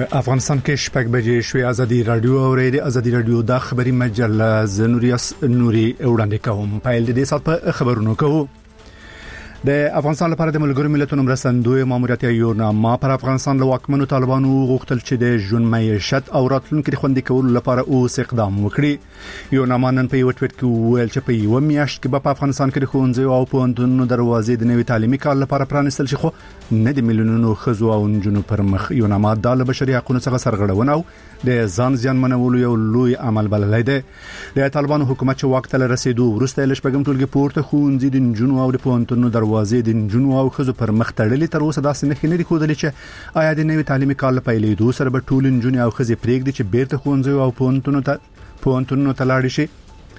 افغانستان کې شپږ بجې شوې. ازادي رادیو او ازادي رادیو د خبري مجله زنوریاس نوري وړاندې کوم. پایل دې سات په خبرونو کوو. د افغانستان لپاره د ملګرو ملتونو مرستندوی ماموریت یوناما پر افغانستان له واکمنو طالبانو غوښتل چې د ژوند معیشت او راتلونکو د خوندي کولو لپاره اوس اقدام وکړي. یوناما نن په یو ټویټ کې ویل چې په یو میاشت کې په افغانستان کې د ښوونځي او پوهنتونونو دروازې د نوي تعلیمي کال لپاره پرانیستل شي، خو نه د میلیونونو ښځو او نجونو پر مخ. یوناما د بشري حقوقو څخه سرغړونه او د ځان زیان منولو یو لوی عمل بللی دی. د طالبانو حکومت چې واک ته رسیدو وروسته له شپږم ټولګي پورته ښوونځي د نجونو او د پوهنتونونو دروازې د نجونو او ښځو پر مخ تړلې. تر اوسه داسې نه دی ښودل چې آیا د نوي تعلیمي کال په پیلېدو سره به ټول نجونې او ښځې پرېږدي چې بیرته ښوونځي او پوهنتونونو ته لاړ شي.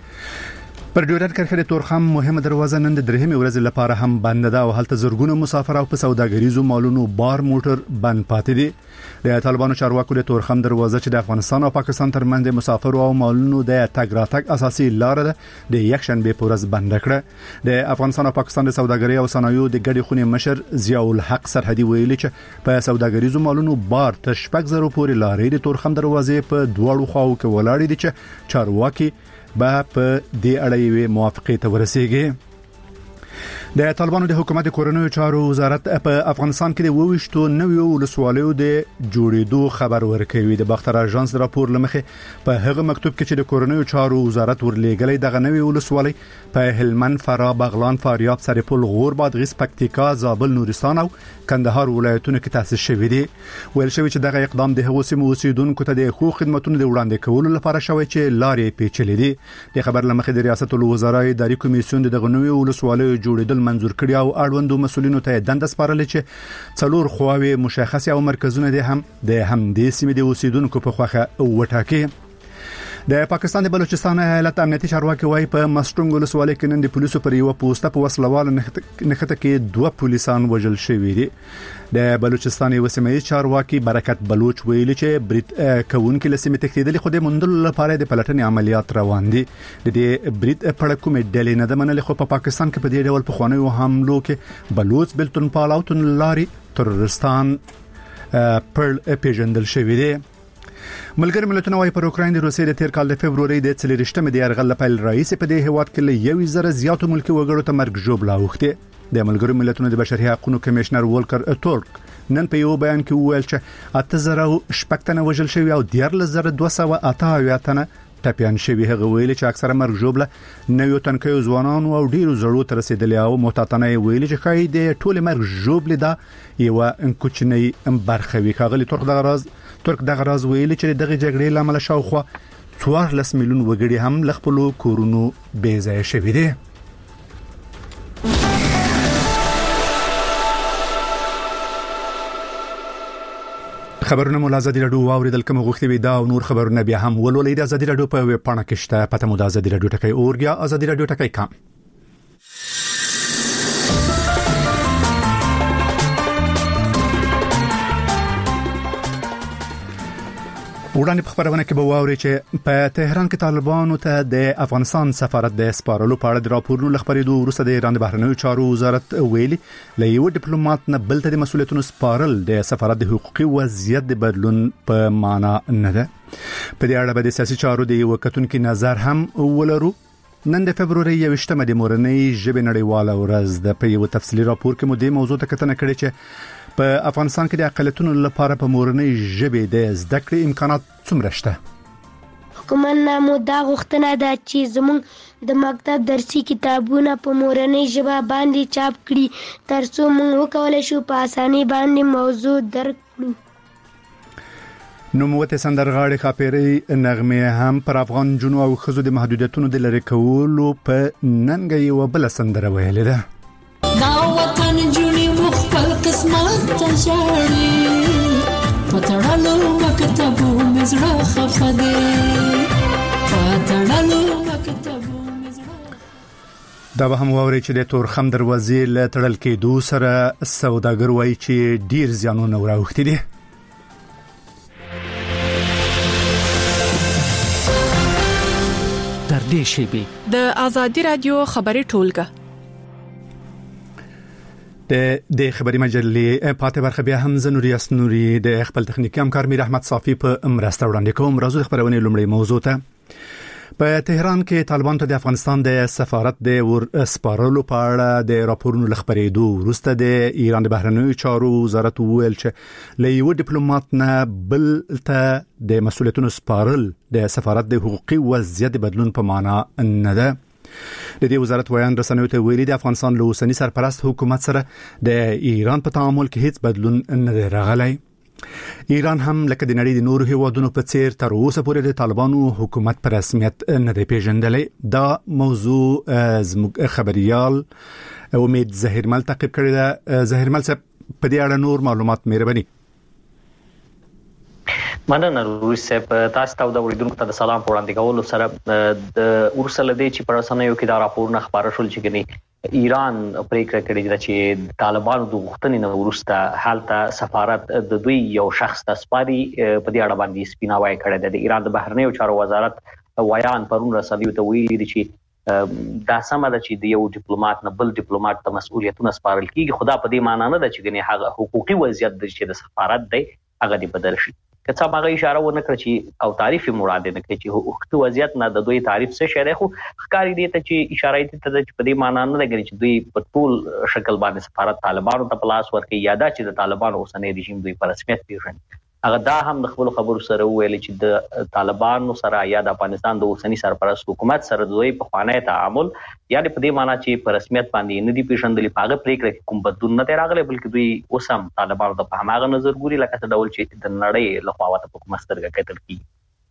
پر ډیورنډ کرښې د تورخم مهمه دروازه نن د درېمې ورځې لپاره هم بند ده او هلته زرګونه مسافر او په سوداګریزو مالونو بار موټر بند پاتې دي. د طالبانو چارواکو د تورخم دروازه چې د افغانستان او پاکستان ترمنځ د مسافر او مالونو د تګ راتګ اساسي لار ده د یک شنبه په ورځ بند کړه. د افغانستان او پاکستان د سوداګرۍ او صنایعو د ګډې خونې مشر ضیاء الحق سرحدي ویلي چې په سوداګریزو مالونو بار تر 6,000 پورې لارې د تورخم دروازې په دواړو خواو کې ولاړې دي چې چارواکي به په دې اړه یې موافقه ته ورسیږي. د طالبانو د حکومت کورنیو چارو وزارت په افغانستان کې د 22 نویو ولسوالیو د جوړېدو خبر ورکوي. د باختر اژانس راپور لمخې په هغه مکتوب کې چې د کورنیو چارو وزارت ورلېګلې دغه نوی ولسوالۍ په هلمند، فراه، بغلان، فاریاب، سرپل، غور، بادغیس، پکتیکا، زابل، نورستان او کندهار ولایتونو کې تاسیس شوی دی. ویل شوی چې دغه اقدام د هغو سیمو اوسیدونکو ته د خو خدماتونو د وړاندې کولو لپاره شوی چې لارې پیچلې دي. د خبر لمخې د ریاست الوزرا اداري کمیسیون دغه نوی ولسوالیو جوړېدل منظور کړی او اړوندو مسولینو ته دنده سپارل چې څلور خواوې مشخص او مرکزونه دي هم د همدې سیمې د اوسیدونکو په خوخه وټاکي. د پاکستان د بلوچستان ایالت امنیتي چارواکي وايي په مستونګ ولسوالۍ کې نن د پولیسو پر یو پوسټه په وسلوال نښته کې 2 پولیسان وژل شوي دي. د بلوچستان یو سیمایي چارواکي برکت بلوچ ویلي چې برید کوونکي له سیمې تښتېدلي، خو د موندلو لپاره د پلټنې عملیات روان دي. د دې برید په اړه کومې ډلې نه ده منلې، خو په پاکستان کې په دې ډول په خوانیو حملو کې بلوچ، بلتون پال او تنلاري ترورستان پر پیژندل شوی دی. ملګری ملتونه وايي پر اوکراین د روسیې د تیر کال د فبرवरी د 24مې د یرغل لپاره رئیس په دې هیواد کې له 1,000 زیاتو ملکی وګړو ته مرګ ژوبله اوخته. د ملګری ملتونو د بشري حقوقو کمشنر ولکر ټورک نن په یو بیان کې وویل چې 8,000 تنه وژل شوی او 13,288 تنه ټپيان شوی. هغه ویل چې اکثره مرګ ژوبله نویو تنکیو ځوانانو او ډیرو زړو تر رسیدلی او متاتنه ویل چې خای د ټول مرګ ژوبله دا یو کوچنی برخه وی. کاغلی ترک دغه راز ویل چې دغه جګړې لامل شاوخوا 14 میلیون وګړي هم لخپلو کورونو بې ځای شوي دي. خبرونه مو ازادي رادیو اوریدل کوم غوښتي وي دا او نور خبرونه بیا هم ولولئ د ازادي رادیو په ویب پاڼه کې شته. پته مو د ازادي رادیو ټکی اورګیا ازادي رادیو ټکی کام. وړاندې په خبرونه کې به واوري چې په تهران کې طالبانو ته د افغانستان سفارت د سپارلو په اړه د راپورونو لخبرېدو وروسته د ایران د بهرنیو چارو وزارت ویلي له یو ډیپلوماټ نه بل ته د مسولیتونو سپارل د سفارت د حقوقي وضعیت د بدلون په معنا نه ده. په دې اړه به د سیاسي چارو د یو کتونکو نظر هم ولرو. نن د فبرवरी 21مه د مورنۍ ژبې نړیواله ورځ ده. په یو تفصیلي راپور کې مو د موضوع ته کتنه کړې چې په افغانستان کې د اقلیتونو لپاره په مورنۍ ژبې د زده کړې امکانات څومره شته. حکومت نامو دا غوښتنه ده چې زموږ د مکتب درسي کتابونه په مورنۍ ژبه باندې چاپ کړي ترڅو موږ وکولای شو په اسانۍ باندې موضوع درک کړو. نوموته سندرغاړي خاپيري نغمه هم پر افغان جنو او خزو د محدودیتونو د لری کولو په ننګي و بل سندره ویلې ده. دا وطن جونی مخفل قسمت تشاري پتړلو مکتبو مزړه خفدي پتړلو مکتبو مزړه. دا به هم ووري چې د تورخم دروازې له تړل کېدو سره سوداګر وایي چې ډیر زیانونه وراوښتي دي. د ازادي رادیو خبري ټولګه. د خبري مجلې پاتې برخه بیا هم زنوري اسنوري د خپل تخنیکی همکار میر احمد صافي په مرسته وړاندې کوم. راځو خبرونه لومړی موضوع ته. په تهران کې طالبان ته د افغانستان د سفارت د ور سپارلو په اړه د راپورونو لخبرېدو وروسته د ایران د بهرنیو چارو وزارت ویل چې له یو ډیپلوماټ نه بل ته د مسؤلیتونو سپارل د سفارت د حقوقي وضعیت بدلون په معنا نه ده. د دې وزارت ویان رسنیو ته ویلي د افغانستان له اوسنی سرپرست حکومت سره د ایران په تعامل کې هیڅ بدلون نه راغلی. ایران هم لکه د نړۍ د نورو هیوادونو په څیر تر اوسه پورې د طالبانو حکومت په رسمیت نه دی پیژندلی. دا موضوع زموږ خبريال امید ظهیرمل تعقیب کړی ده. ظهیرمل صاحب په دې اړه نور معلومات مهرباني. مننه روي صاحب، تاسو ته د اوریدونکو ته سلام وړاندې کول سره د ورسله دي چې پر اسانه یو کې دا راپورونه خبره شول چې کني ایران پریکړه کړې چې طالبانو د غوښتنې نه ورسته حالت سفارت د دوی یو شخص ته سپاري په دې اړه باندې سپیناوی کړی دی. د ایران د بهرنیو چارو وزارت ویان پرون رسنیو ته ویلي چې دا سمه ده چې د یو ډیپلوماټ نه بل ډیپلوماټ ته مسؤلیتونه سپارل کیږي، خدا په دې معنی نه ده چې کني هغه حقوقي وضعیت د سفارت دی هغه دی بدل شي. که څه هغه اشاره ونه کړ چې او تعریف مراد نه کوي چې حقوقي وضعیت نه د دوی تعریف څه شری خو ښکاری دی ته چې اشاره دي ته چې په دې معنی نه لګي چې دوی په ټول شکل باندې سفارت طالبانو ته پلاس ورکړي یا دا چې د طالبانو اوسنۍ رژیم دوی په رسمیت پیژني. هغه دا هم د خپل خبرو سره ویل چې د طالبانو سره یا د افغانستان د اوسنی سرپرست حکومت سره دوی په خوانه تعامل یعنی په دې معنی چې په رسمیت باندې نه دي پیژندلي، پاغه پریکړه کوم بدلون نه راغلی بلکې دوی اوسم طالبانو ته په هغه نظر ګوري لکه څه ډول چې د نړۍ له خوا ته په کومه سترګه کتل کیږي.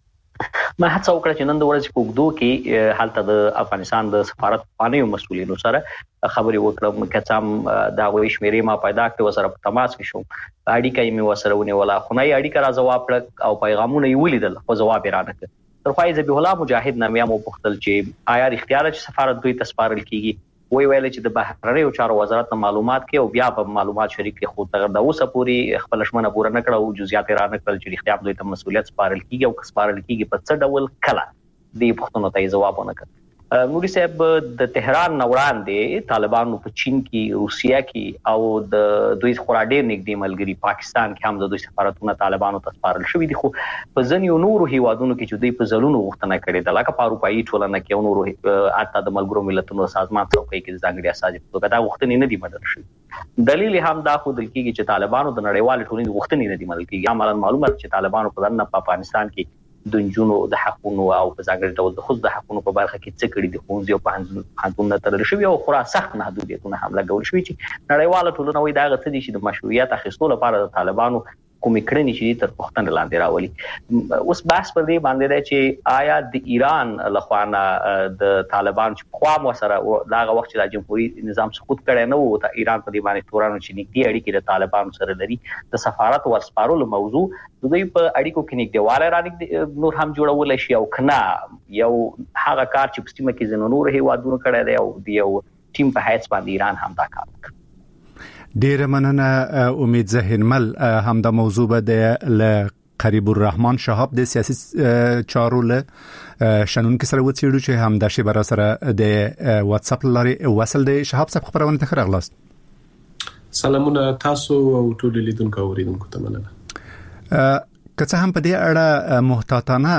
ما هڅه وکړه چې نن د ورځې په وګړو کې حالت د افغانستان د سفارت باندې مسؤلینو سره خبرې وکړم که څم دا وې شمیرې ما پیدا کړې وسره په تماس کې شوم، اړیکه یې مې وسره ونیوله خو نه اړیکه را جواب کړ او پیغامونه یې ولیدل خو جواب یې را نه کړ. تر خو یې ذبیح الله مجاهد نامه مو پوښتل چې آیا اختیار چې سفارت دوی ته سپارل کیږي، وی ویل چې د بهرنیو چارو وزارت معلومات کې او بیا په معلومات شریک کې خو تر دا اوسه پوری خپل شمنه پوره نه کړو، جزئیات را نه کړل چې اختیار دوی ته مسؤلیت سپارل کیږي او سپارل کیږي په څه ډول کله دې پوښتنو ته جواب نه کړ. نوري صاحب د تهران نوړان دي طالبانو په چین کې، روسیا کې او د دوی خورا ډېر نږدې ملګری پاکستان کې هم د دوی سفارتونه طالبانو ته سپارل شوی دي، خو په ځینو نورو هیوادونو کې چې دوی په ځلونو غوښتنه کړې ده لکه په اروپایي ټولنه کې او نورو حتی د ملګرو ملتونو سازمان څوکۍ کې ځانګړي اساسي توګه دا غوښتنې نه دي منل شوې. دلیل هم دا خو دل کېږي چې طالبانو د نړیوال ټولنې غوښتنې نه دي منل کېږي. عملاً معلومات چې طالبانو په افغانستان کې د جنونو د حقونو او په ځانګړي ډول د خود د حقونو په برخه کې څه کړي دي، خو یو په حقونو ترل شوی او خورا سخت محدودیتونه هم لګول شوی چې نړیواله ټولنه وایي دا غته دي چې د مشروعیت اخیستلو لپاره د طالبانو کومې کړنې چې تر پوښتنې لاندې راولي. اوس بحث پر دې باندې دی چې آیا د ایران لخوانه د طالبان چې خوا مو سره داغه وخت چې د جمهوریت نظام سقوط کړي نه وو ته ایران په دې باندې تورانو چې نږدې اړیکې د طالبانو سره لري د سفارت ورسپارلو موضوع د دوی په اړیکو کې نږدېوالی را نور هم جوړول شي او کنه یو هغه کار چې په سیمه کې ځینو نور هیوادونو کړی دی او د یو ټیم په حیث باندې ایران هم دا کار وکړي. ډیر مننه امید ظهیرمل. هم دا موضوع به د قریب الرحمن شهاب د سیاسي چارو له شنن کې سره وڅېړو چې هم د شبر سره د واتس اپ لارې وصل د شهاب صاحب خبرونه ته خراغلاست. سلامونه تاسو او ټول لیدونکو اوریدونکو ته مننه. که څه هم په دې اړه محتاطانه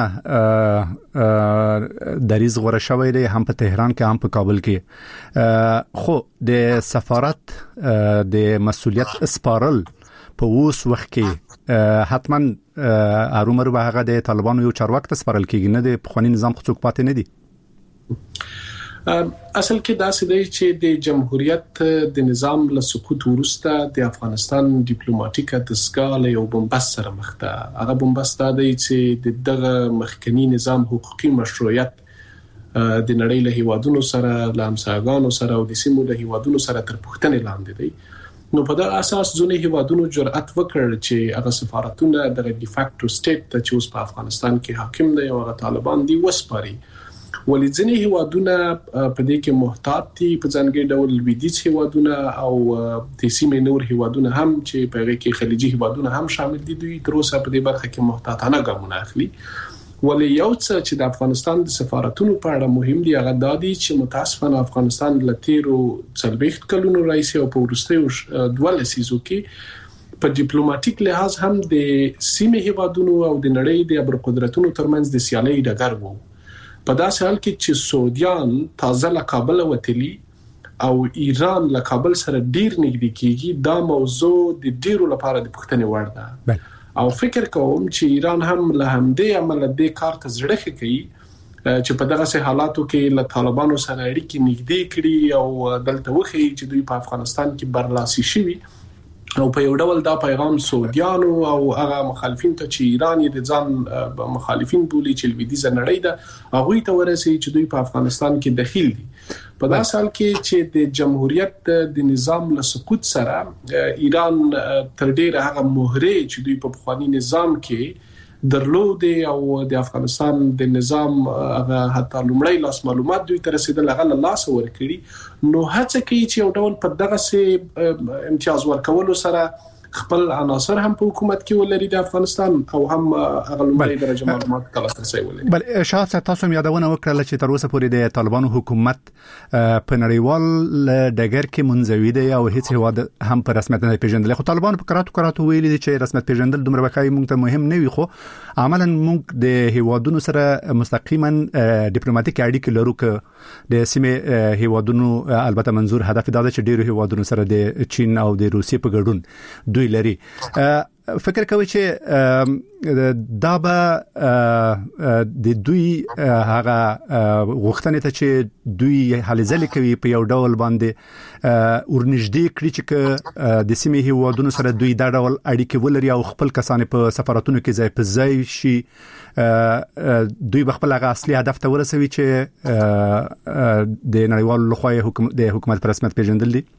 دریځ غوړه شوی دی هم په تهران کې هم په کابل کې، خو د سفارت د مسؤلیت سپارل په اوس وخت کې حتما ارومر به هغه د طالبانو یو چارواکي ته سپارل کېږي، نه د پخوانی نظام څوک پاتې نه دي. اصل کې دا څه دی چې د جمهوریت د نظام له سقوط وروسته د افغانستان ډیپلوماټیکه دستګاه له یو بنبست سره مخ ده. هغه بنبست دی چې دغه مخکنی نظام حقوقي مشروعیت د نړۍ له هیوادونو سره له همسایګانو سره او د سیمو له هیوادونو سره تر پوښتنې لاندې دی. نو په دا اساس ځینې هیوادونو جرأت وکړ چې هغه سفارتونه د ډیفاکټو سټیټ ته چې اوس په افغانستان کې حاکم دی او هغه طالبان دی وسپاري. ولې ځینې هیوادونه په دې کې محتاط دي، په ځانګړي ډول لویدیځ هیوادونه او د سیمې نور هیوادونه هم چې په هغه کې خلیجي هیوادونه هم شامل دي، دوی تر اوسه په دې برخه کې محتاطانه ګامونه اخلي. ولې یو څه چې د افغانستان د سفارتونو په اړه مهم دی هغه د دې چې متاسفانه افغانستان له تیرو 40 کلونو راځي او په وروستیو 2 لسیزو کې په ډیپلوماټیک لحاظ هم د سیمې هیوادونو او د نړۍ د ابرقدرتونو ترمنځ د سیالۍ ډګر وو. په داسې حال کې چې سعودیان تازه له کابل وتلی او ایران له کابل سره ډیر نږدې کیږي، دا موضوع د ډیرو لپاره د پوښتنې وړ ده. او فکر کوم چې ایران هم له همدې عمل د کار ته زړه کوي چې په دغه حالاتو کې له طالبانو سره اړیکې نږدې کړي او دلته وخی چې دوی په افغانستان کې برلاسي شوي او په یو ډول دا پیغام سعودیانو او هغه مخالفین ته چې ایران یې د ځان مخالفین بولي چې لویدیځ نړۍ ده هغه ته ورسي چې دوی په افغانستان کې دخیل دي. په داسې حال کې چې د جمهوریت د نظام له سقوط سره ایران تر ډیره هغه مهره چې دوی په بخوانی نظام کې درلود او د افغانستان د نظام هغه حتی لومړی لاس معلومات دوی تر رسیدل هغه لاس ورکړي، نو هڅه کوي چې یو ډول په دغه سه امتیاز ورکولو سره خپل عناصر هم په حکومت کې ولري د افغانستان او هم هغه لومړی درجه معلومات تلاسرسي ولري. بل شاهد تاسو هم یادونه وکړه چې تر اوسه پورې د طالبانو حکومت په نړیوال ډګر کې منځوي دی او هیڅ هواد هم په رسمیت نه پیژندل. خو طالبانو په کراتو ویلي دي چې رسمیت پیژندل دومره وکړي موږ ته مهم نه وي، خو عملاً موږ د هوادونو سره مستقیما ډیپلوماټیک اړیکې لرو که د سیمې هوادونو. البته منظور هدف دا چې ډیرو هوادونو سره د چین او د روسیې په ګډون دوی لري. فکر کوي چې دا به د دوی هغه غوښتنې ته چې دوی هلې ځلې کوي په یو ډول باندې ورنږدې کړي چې د سیمې هیوادونو سره دوی دا ډول اړیکې ولري او خپل کسان په سفارتونو کې ځای په ځای شي، دوی بخپل هغه اصلي هدف ته ورسوي چې د نړیوالو لخوا د حکومت پر رسمیت پیژندل دي.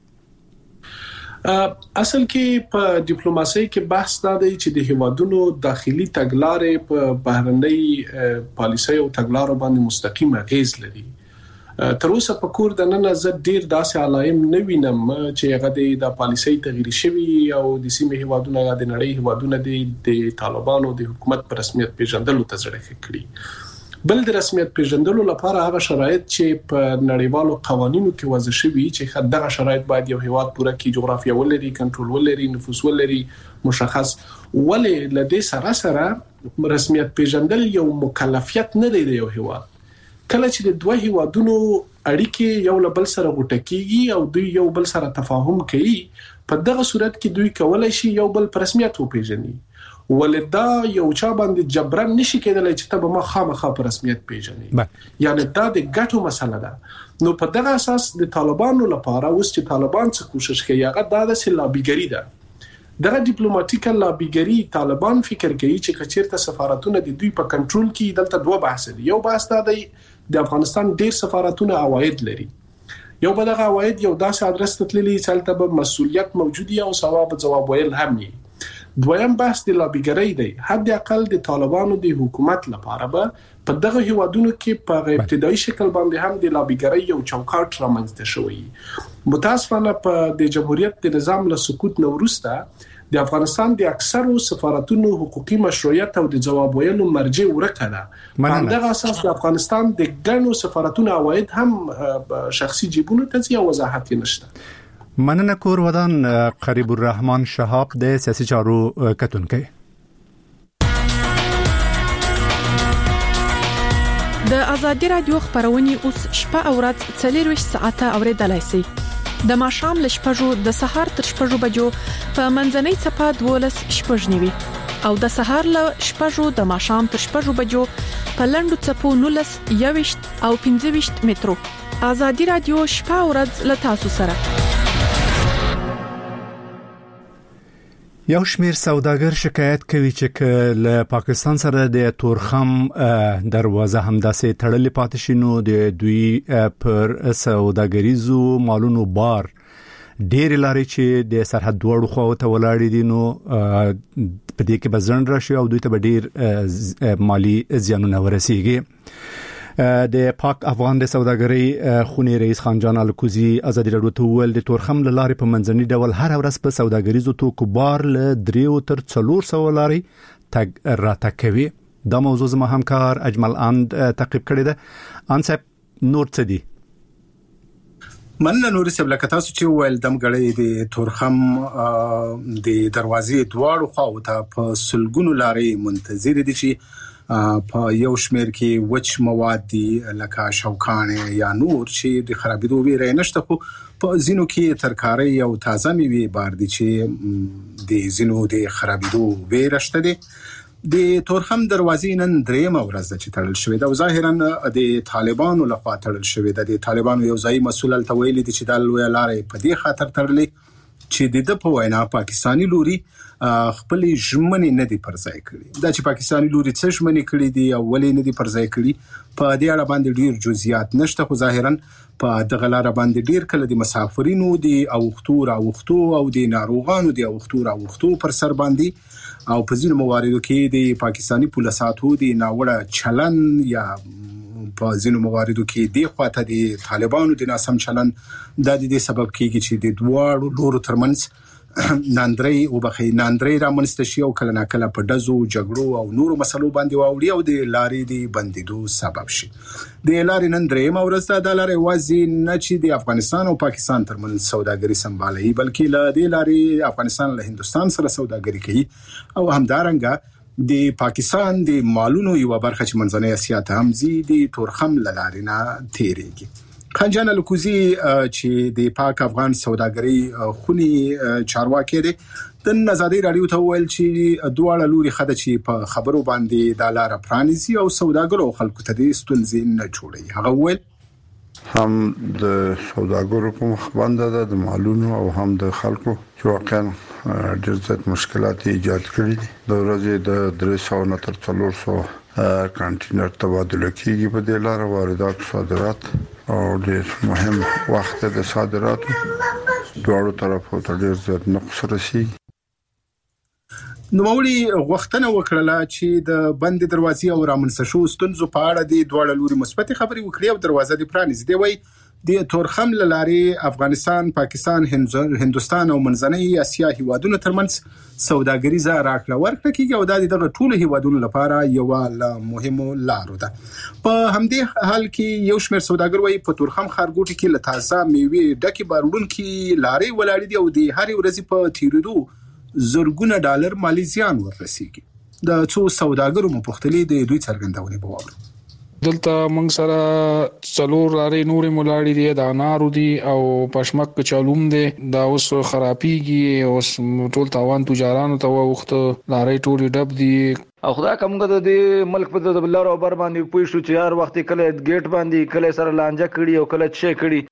اصل کې په ډیپلوماسي کې بحث دا دی چې د هیوادونو داخلي تګلارې په بهرنۍ پالیسۍ او تګلارو باندې مستقیم اغیز لري. تر اوسه په کور د نن زه ډیر داسې علایم نه وینم چې هغه د پالیسۍ تغییر شوی او د سیمې هیوادونو د نړۍ هیوادونو د طالبانو د حکومت په رسمیت پیژندلو ته زړه کړي. بل د رسمیت پیژندلو لپاره هغه شرایط چې په نړیوالو قوانینو کې وضع شوي چې دغه شرایط باید یو هیواد پوره کې جغرافیه ولري، کنټرول ولري، نفوذ ولري مشخص، ولې لدې سره رسمیت پیژندل یو مکلفیت نه دی د یو هیواد. کله چې د دوه هیوادونو اړیکې یو له بل سره غوټه کیږي او دوی یو بل سره تفاهم کوي، په دغه صورت کې دوی کولای شي یو بل په رسمیت وپیژني، ولدا یو چا باندې جبران نشي کېدلای چې ته به ما خامخا په رسمیت پیژنې. یعنی دا د ګټو مسله ده. نو په دغه اساس د طالبانو لپاره اوس چې طالبان څه کوشش کوي هغه د لابیګری ده. دغه ډیپلوماټیک لابیګری طالبان فکر کوي چې کچیرته سفارتونه د دوی په کنټرول کې دلته دوه بحث دي. یو بحث دا دی د افغانستان ډیر سفارتونه عواید لري، یو بل هغه عواید یو داسې ادرس ته تللي چې تل به مسؤلیت موجودي او ثواب جواب ویل هم وي. دویم بحث د لابیګری دی. حد اقل د طالبانو د حکومت لپاره به په دغه هیوادونو کې په ابتدایي شکل باندې هم د لابیګری یو چوکاټ رامنځته شوی. متاسفانه په د جمهوریت د نظام له سقوط نه وروسته د افغانستان د اکثرو سفارتونو حقوقي مشروعیت او د جواب ویلو مرجع ورکه ده. په دغه اساس د افغانستان د ګڼو سفارتونو عواید هم شخصي جیبونو ته ځي او وضاحت نشته. مننه کور ودان قریب الرحمن شهاب د سیاسي چارو کتونکي. د ازادي رادیو خبرونه اوس شپه او ورځ 24 ساعته اوریدلای شئ. د ماښام ل شپږو د سهار تر شپږو بجو په منځنۍ صفه 12 شپږنیوي او د سهار ل شپږو د ماښام تر شپږو بجو په لندو صفو 19 21 او 15 مترو. ازادي رادیو شپه او ورځ ل تاسو سره. یو شمیر سوداګر شکایت کوي چې له پاکستان سره د تورخم دروازه همداسې تړلې پاتې شي، نو د دوی پر سوداګریزو مالونو بار ډېر لاري چې د سرحد وړو خو ته ولاړې دي، نو په دې کې بزن راشي او دوی ته ډېر مالی زیانونه ورسیږي. د پاک افغان د سوداګرۍ خونی رئیس خانجان الکوزی ازادي رادیو ته ویل د تورخم لارې په منځني ډول هر ورځ په سوداګریزو توکو بار ل 3 تر 400 لاري تګ راته کوي. دا موضوع زما همکار اجمل اند تعقیب کړی ده. ان صاحب نور څه دي؟ مننه نور صاحب، لکه تاسو چې ویل دمګړې د تورخم د دروازې دواړو خواو ته په سلګونو لارې منتظر دي چې په یو شمیر کې وچ مواد دي لکه شوکانه یا نور چې د خرابېدو ویره نشته، خو په زینو کې ترکاري او تازه میوه بار دي چې د زینو د خرابېدو ویره شته دي. د تورخم دروازې نن درېمه ورځ ده چې تړل شوې ده او ظاهرا د طالبانو لخوا تړل شوې ده. د طالبانو یو ځای مسؤل التویل دي چې د لوی لارې په دې خاطر تړلې چې د په وینا پاکستانی لوري خپل ژمنې نه دي پرځای کړي. دا چې پاکستانی لوري څه ژمنې کړي دي او ولې نه دي پرځای کړي په دې اړه باندې ډیر جزئیات نشته، خو ظاهرا په دغه لار باندې ډیر کله د مسافرینو دي اوختو او د ناروغانو دي اوختو پر سر باندې او په ځینو مواردو کې د پاکستانی پولیساتو د ناوړه چلن یا په ځینو مواردو کې د خواته د طالبانو د ناسم چلن د دې سبب کیږي چې د دواړو لورو ترمنځ ناندري رامنځته شي او کله ناکله په دزو جګړو او نورو مسلو باندې واوړي او د لارې د بندیدو سبب شي. د لارې نن درېمه ورځ ده. د لارې وازي نه چې د افغانستان او پاکستان ترمنځ سوداګري سمبالوي، بلکې له دې لارې افغانستان له هندستان سره سوداګري کوي او همدارنګه د پاکستان د مالونو یو برخه چې منځنۍ اسیا ته هم زی د تورخم لارې نه تیریږي. خنجان الکوزی چې د پاک افغان سوداګري خونی چارواکي دي د ازادي رادیو ته ویل چې دواړه لوري خده چې په خبرو باندې د لار پرانیزي او سوداګرو خلکو ته د ستونزې نه جوړي. هغه ویل هم د سوداګرو په مخ باندې د مالونو او هم د خلکو چې واقعا ډېر زیات مشکلات ایجاد کړي دي. د ورځې د 300 نه تر 400 کانټینر تبادله کیږي په دې لار، واردات صادرات او ډېر مهم وخت د صادراتو دواړو طرفو ته ډېر زیات نقص رسیږي. نوموړي غوښتنه وکړه چې د بند دروازې او رامنځته شو ستونزو په اړه د دواړو لوري مثبت خبرې وکړي او دروازه دې پرانیزي. دی وایي د تورخم لارې افغانستان، پاکستان، هندستان او منځنۍ اسیا هیوادونو ترمنځ سوداګریزه راکړه ورکړه کیږي او دا دغه ټول هیوادونو لپاره یو له مهمو لارو ده. په همدې حال کې یو شمېر سوداګر وايي په تورخم ښارګوټي کې له تازه میوې ډکې باروړونکي لارې ولاړې دي او د هر ورځې په تیریدو زرګونه ډالر مالی زیان ورسیږي. د څو سوداګرو مپختلې د دوی څرګندونه بواره. دلته موږ سره څلور لارې نورې مولاړې دي، د انارو دي او پشمک چالوم دي. دا اوس خرابېږي، اوس ټول تاوان تجارانو ته وخت لارې ټولې ډب دي. او خدای کومګه د ملک په د بلار او بر باندې پوي شو چې هر وخت کله گیټ باندې کله سره لانجه کړي او کله چې کړي.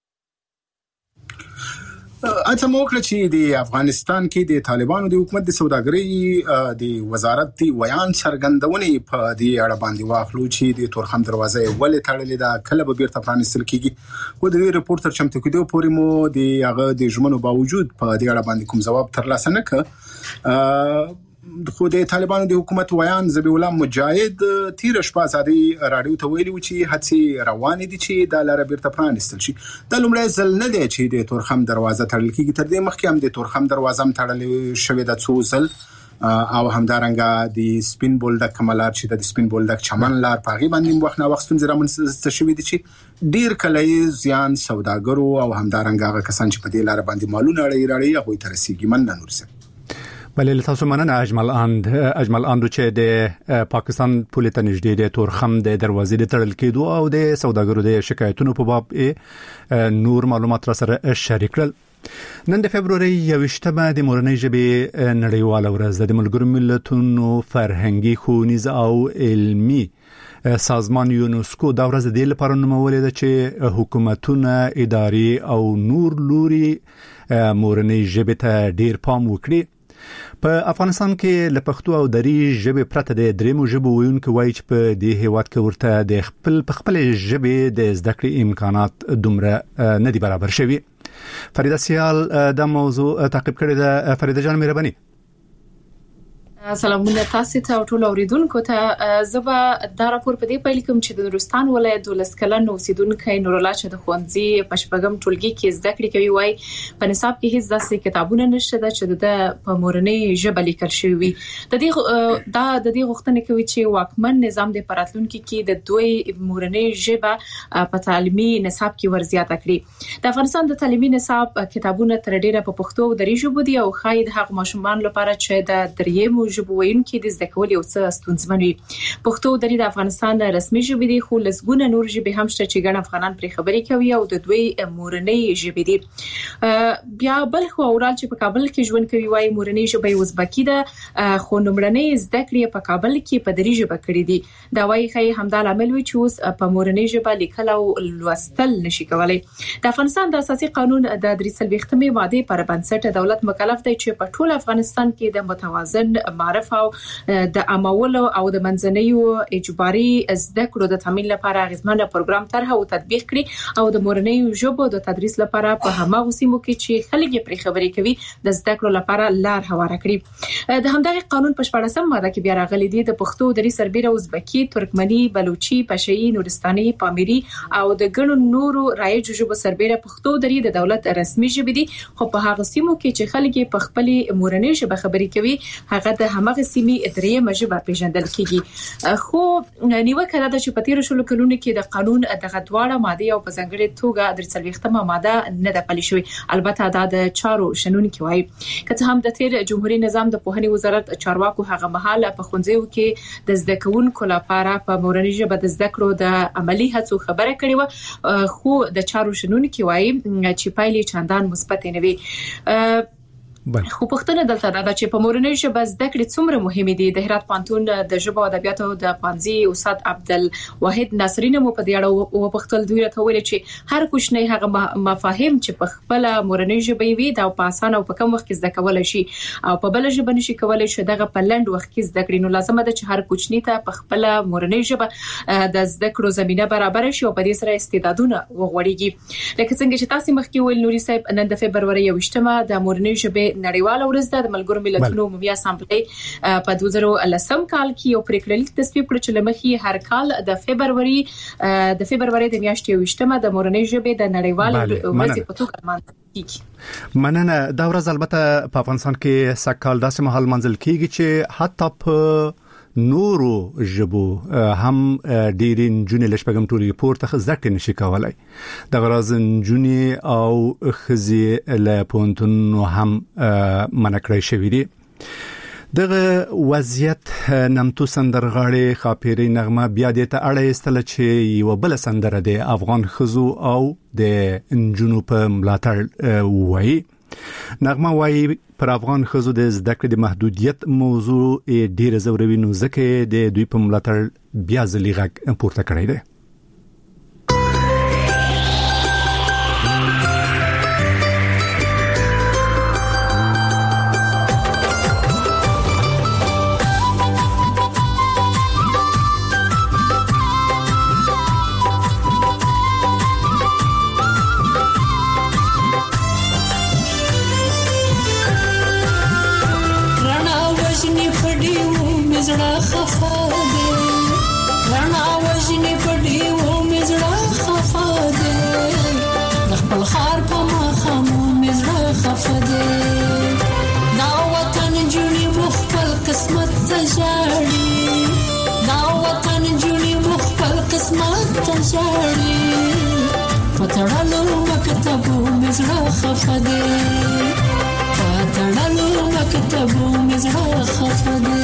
اته موکړه چې د افغانستان کې د طالبانو د حکومت د سوداګرۍ د وزارت دی ویان څرګندونې په دې اړه باندې واخلو چې د تورخم دروازه ولې تړلې ده، کله به بیرته پرانیستل کیږي. خو د ریپورت تر چمتو کېدو پورې مو د هغه د ژمنو باوجود په دې اړه باندې کوم ځواب ترلاسه نه کړ. خو د طالبانو د حکومت ویان ذبیح الله مجاهد تیر شپه ازادي رادیو ته ویلي چې هڅې روانې دي چې د لار بیرته پرانیستل شي. د لومړی ځل نه دی چې د تورخم دروازه تړل کیږي، تر دې مخکې هم د تورخم دروازه هم تړل شوې ده څو ځل او همدارنګه د سپین بولدک کمالار چې د سپین بولدک چمن لار په غي باندې وخت نه وخت ستونزې رامنځته شوې دي چې ډیر کله زیان سوداګرو او همدارنګه هغه کسان چې په دې لار باندې مالونه اړي هغه تر رسیدي. من نه نورسه بله تاسو مننه اجمل اند چې د پاکستان پولیس نږدې د تورخم د دروازې د تړل کېدو او د سوداګرو د شکایتونو په باب نور معلومات را سره شریک کړل. نن د فبرवरी 28مه د مورنۍ ژبې نړیواله ورځ د ملګرو ملتونو فرهنګي ښوونیز او علمي سازمان یونسکو دا ورځ د لپاره نومولې ده چې حکومتونه، ادارې او نور لوري مورنۍ ژبې ته ډیر پام وکړي. په افغانستان کې له پښتو او دري ژبې پرته د درېمو ژبو ویونکو وایي چې په دې هیواد کې ورته د خپل ژبې د زده کړې امکانات دومره نه دي برابر شوي. فریده سیال دا موضوع تعقیب کړی ده. فریده جان مهرباني. سلامونه تاسو ته ټول اوریدونکو ته زبا دا راپور په دې پیل کوم چې د نورستان ولایت د لسکلن اوسیدونکو نور الله چې د خوندزي پښپغم ټولګي کې زده کړې کوي وای په نصاب کې هیڅ داسې کتابونه نشته چې د په مورنۍ ژبه لیکل شوی وي د دې غوښتنه کوي چې واکمن نظام د پراتلونکو کې د دوی مورنۍ ژبه په تعلیمي نصاب کې ورزیاته کړي د افغانستان د تعلیمي نصاب کتابونه تر ډیره په پښتو او دري ژبه دي او خاید حق ماشومان لپاره چې د دریم ژبه ویونکي د زده کول یو څه ستونزمن وي پښتو دري د افغانستان رسمي ژبه دي خو لسګونه نور ژبې هم شته چې ګڼ افغانان پر خبري کوي او د دوی مورنۍ ژبه دي بیا بل خو اورال چې په کابل کې ژوند کوي وای مورنۍ ژبه ازبکی ده خو نمړنۍ زده کړې په کابل کې په دري ژبه کړې دي دا وای خي همدا عامل وي چې اوس په مورنۍ ژبه لیکل او لوستل نشي کولای د افغانستان د اساسي قانون د 3 ماده پر بنسټ دولت مکلف دی چې په ټول افغانستان کې د متوازن معرف او د عملو او د منځنیو اجباري زده کړو د تامین لپاره غزمنه پروګرام طرح او تطبیق کړي او د مورنۍ ژبه د تدریس لپاره په هماغه سیمو کې چې خلک پر خبري کوي د زده کړو لپاره لار هواره کړي د همدغه قانون په 14 ماده کې بیا راغلي دي د پښتو دري سربېره ازبکی ترکمنی بلوچي پشهي نورستاني پامیري او د ګڼو نورو رایج ژبو سربېره پښتو دري د دولت رسمي ژبه دي خو په هغه سیمو کې چې خلک په خپل مورنۍ ژبه خبري کوي هغه د همغه سیمې درېمه ژبه پیژندل کیږي خو نیوکه ده چې په تیر شلو کلونو کې د قانون دغه دواړه ماده او په ځانګړي توګه 3 ماده نه ده پلي شوې البته دا د چارو شنونکي وایي که هم د تیر جمهوریت نظام د پوهنې وزارت چارواکو هغه مهال په ښوونځیو کې د زده کوونکو لپاره په مورنۍ ژبه د زده کړو د عملی هڅو خبره کړې و خو د چارو شنونکي وایي چې پایلې چندان مثبت نه وي خو پښتنه دلته دا چې په مورنۍ ژبه زده کړې څومره مهمه دي د هرات پانتون د ژبه او ادبیاتو د پانزي استاد عبدالواحد ناصرین مو په دې اړه او پښتل دوی راته ویل چې هر کوښنۍ هغه مفاهیم چې په خپل مورنۍ ژبه وي دا په اسانه او په کم وخت کې زده کول شي او په بل ژبه نشي کولای شي دغه په لند وخت کې زده کړي نو لازم ده چې هر کوښنۍ ته په خپل مورنۍ ژبه د زده کړو زمينه برابر شي او په دې سره استعدادونه وغوړيږي لکه څنګه چې تاسو مخکې ویل نوري صاحب نن د فبرवरी 28 د مورنۍ ژبه نړیواله ورځ ده د ملګرو ملتونو عمومي اسامبلې په 2010 کال کې یو پریکړه تصویب کړ چې لمخې هر کال د فبرवरी د میاشتې 28 د مورنۍ ژبې د نړیواله ورځ په توګه لمانځل کیږي مننه دا ورځ البته په افغانستان کې سکهال داسې مهال منځل کیږي چې حتی په نورو ژبو هم ډېرین جونې لشپګم ټولې پورته ځکه نشي کولای د غرازن جونې او خزي له پونتون هم منکړې شوې دي دغه وضعیت نمتو سندرغاړي خاپيري نغمه بیا د ته اړه استل چې یو بل سندره د افغان خزو او د انجونو په ملاتړ وایي نغمه وایي پر افغان خزو د زده کړې د محدودیت موضوع ډیره زوروي نو ځکه د دوی په ملاتړ بیا ځلې غږ پورته کړی دی پتړلو مکتبو مزړه خفده پتړلو مکتبو مزړه خفده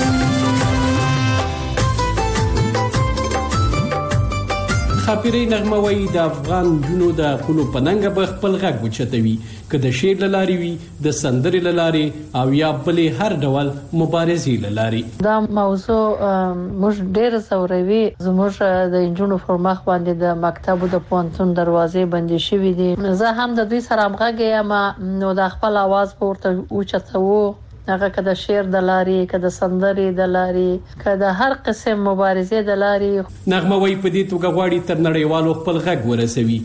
خاپيري نغمه وای د افغان جنو د خلو پننګ به خپل غږ وچتوي کله شعر لاري وي د سندري لاري او یا بلې هر ډول مبارزي لاري دا موضوع موږ ډېر زوروي زموږ د انجونو فرمخ باندې د مکتب د پونتون دروازې بندي شوې دي زه هم د دوی سره همغږی یم نو د خپل आवाज پورته اوچتو هغه کده شعر د لاري کده سندري د لاري کده هر قسم مبارزه د لاري نغمه وای په دې توګه غواړي تر نړیوالو خپل غږ ورسوي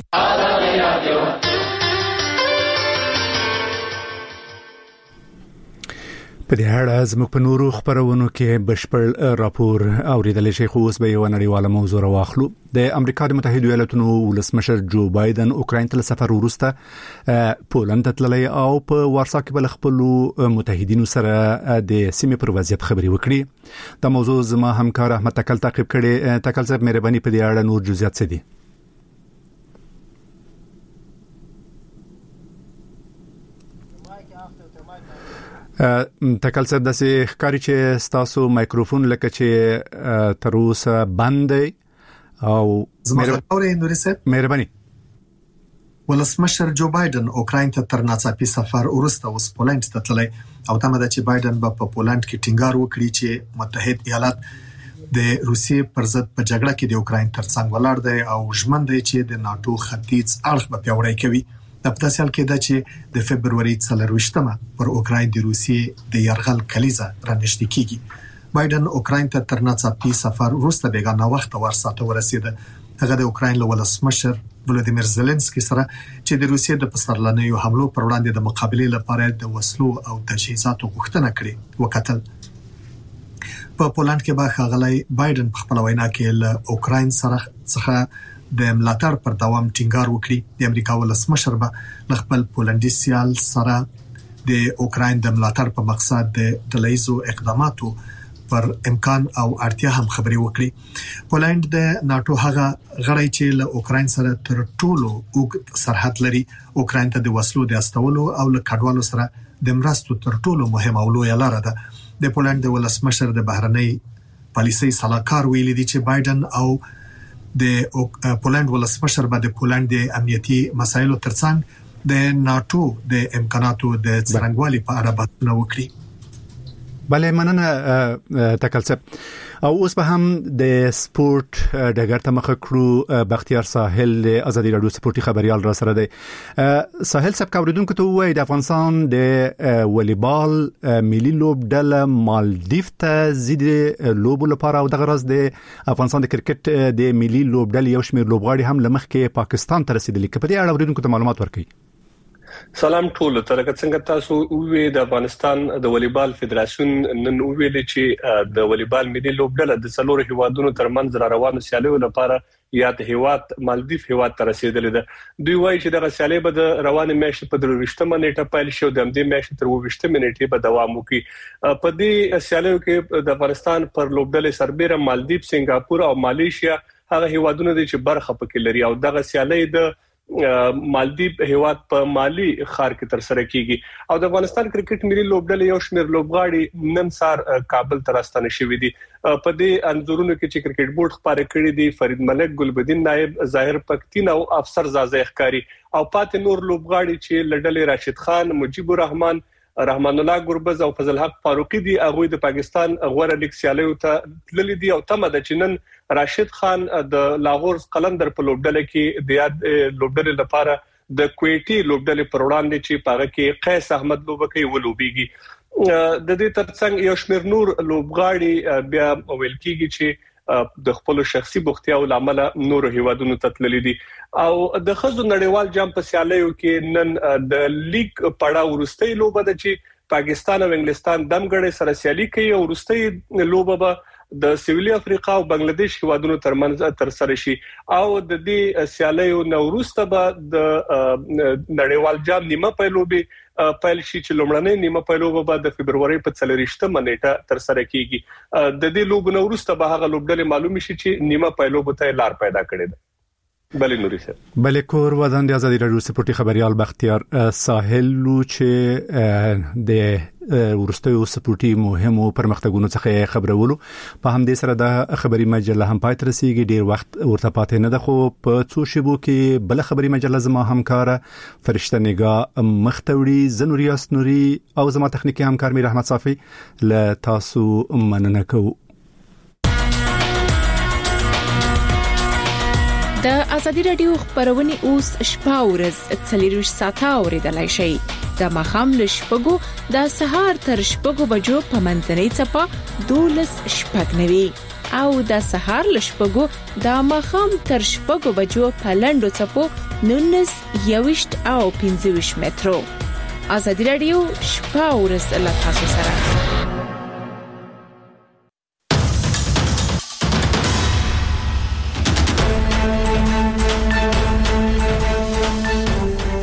په دې اړه زموږ په نورو خبرونو کې بشپړ راپور اوریدل شي. خو اوس به یو نړیواله موضوع راوخلو. د امریکا د متحده ایالاتونو ولسمشر جو بایدن اوکراین ته سفر ورسته پولند ته تللی او په وارسا کې بل خپل متحدینو سره د سیمې پر وضعیت خبري وکړي. دا موضوع زما همکار احمد تکل تعقیب کړي. تکل صاحب مهرباني په دې اړه نور جزئیات څه دي؟ تکل صاحب د سې ښکاری چې ستاسو مایکروفون لکه چې تر اوسه بند دی او مهرباني. ولسمشر جو بایدن اوکراین ته تر ناڅاپي سفر ورسته اوس پولند ته تللی او تمه ده چې بایدن په پولند کې ټینګار وکړي چې متحد ایالات د روسیې پر ضد په جګړه کې د اوکراین ترڅنګ ولاړ دی او ژمن دی چې د ناتو ختیځ اړخ به پیاوړی کوي. د پتاسیال کې ده چې د فبرवरी 24مه پر اوکراین د روسیې د یرغل کلیزه رانږدې کیږي. بایدن اوکراین ته تر ناڅاپي سفر وروسته بیګانه وخت ورسره ورسید. هغه د اوکراین له ولسمشر ولادیمیر زيلنسکي سره چې د روسیې د پسرلنیو حملو پر وړاندې د مقابلې لپاره د وسلو او تجهیزاتو غوښتنه کړې وکتل. په پولند کې به ښاغلی بایدن په خپل وینا کې له اوکراین سره څخه د ملاتړ پر دوام ټینګار وکړي. د امریکا ولسمشر به خپل پولندي سیال سره د اوکراین د ملاتړ په مقصد د ډله‌ایزو اقداماتو پر امکان او اړتیا هم خبري وکړي. پولند د ناتو هغه غړی چې له اوکراین سره تر ټولو اوږد سرحد لري. اوکراین ته د وسلو د استولو او له کډوالو سره د مرستو تر ټولو مهمه او لویه لار ده. د پولند د ولسمشر د بهرنۍ پالیسۍ صلاحکار ویلي دی چې بایدن او د پولند ولسمشر به د پولند د امنیتي مسایلو ترڅنګ د ناتو د امکاناتو د څرنګوالي په اړه بحث وکړي. بله مننه تکل صاحب. او اوس به هم د سپورت ډګر ته مخ کړو. بختیار ساحل د ازادي رادیو سپورتي خبريال را سره دی. ساحل صاحب کوریدونکو ته وایي د افغانستان د والیبال ملي لوبډله مالدیف ته زید لوبو لپاره او دغه راز د افغانستان د کرکټ د ملي لوبډلې یو شمېر لوبغاړي هم لمخ کې پاکستان ته رسیدلي. په دې اړه اوریدونکو ته معلومات ورکړي. سلام ټول ته. لکه څنګه تاسو وې د افغانستان د والیبال فدراسیون نن ویل چې د والیبال ملي لوبډله د څلورو هیوادونو ترمنځ را روانو سیالیو لپاره یاد هیواد مالدیف هیواد ته رسیدلې ده. دوی وایي چې دغه سیالي به د روانې میاشتې په 23مه نیټه پیل شي او د همدې میاشتې تر 28مه نیټې به دوام وکړي. په دې سیالیو کې د افغانستان پر لوبډلې سربېره مالدیف، سنگاپور او ماليشیا هغه هیوادونه دي چې برخه پکې لري او دغه سیالي د مالدیپ هیواد په مالی ښار کې تر سره کیږي. او د افغانستان کرکټ ملي لوبډلې یو شمېر لوبغاړي نن سار کابل ته راستنه شوي دي. په دې انځورونو کې چې کرکټ بورډ خبره کړې دي فرید ملک، ګلبدین نائب، ظاهر پختین او افسر زازه ښکاری او پاتې نور لوبغاړي چې لډلې راشد خان، مجيب الرحمن، رحمان الله ګربز او فضل حق فاروقي دي. هغه د پاکستان غوړه لیګ سیالیو ته تللي دي او تمه ده چې نن راشد خان د لاهور قلندر په لوبډله کې د یاد لوبډله لپاره د کویټي لوبډله پر وړاندې چې پاره کې قیس احمد لوبکی ولوبيږي. د دې ترڅنګ یو شمېر نور لوبغاړي بیا ویل کېږي چې د خپل شخصي بوختیاو لامل نور هیوادونو ته تللي دي. او د خزو نړیوال جام په سیالیو کې نن د لیګ پړاو وروستۍ لوبه ده چې پاکستان او انګلستان دمګړې سره سیالي کوي او وروستۍ لوبه به د سویلي افریقا او بنگلاديش هیوادونو ترمنځ تر سره شي او د دې سیالیو نوروسته به د نړیوال جام نیمه پیلوبه پیل شي چې لومړنۍ نیمه پیلوبه به د فبرवरी په 24مه نیټه تر سره کیږي. د دې لوب نوروسته به هغه لوبډلې معلوم شي چې نیمه پیلوبه ته لار پیدا کړې ده. بله نوري سر بله کور ودان د ازادي رادیو سپورتي خبريال بختیار ساحل چې د ورستیو سپورتي مهمو پرمختګونو څخه خبرولو په همدې سره د خبري مجله هم پاتې رسیدي. ډیر وخت ورته پاتې نه ده خو په څو شیبو کې بل خبري مجله زما همکار فرشته نگاه مختوړي زنوریاس نوري او زما تخنیکی همکار میر احمد صافي ل تاسو مننه کوم. د ازادي رادیو خبرونه اوس شپه ورځ 24 ساعته اوریدلای شئ. د مخام له شپږو د سهار تر شپږو بجو په منځنۍ چپه 12 شپږنوي او د سهار له شپږو د مخام تر شپږو بجو په لنډو چپو 19 21 او 25 مترو. ازادي رادیو شپه او ورځ له تاسو سره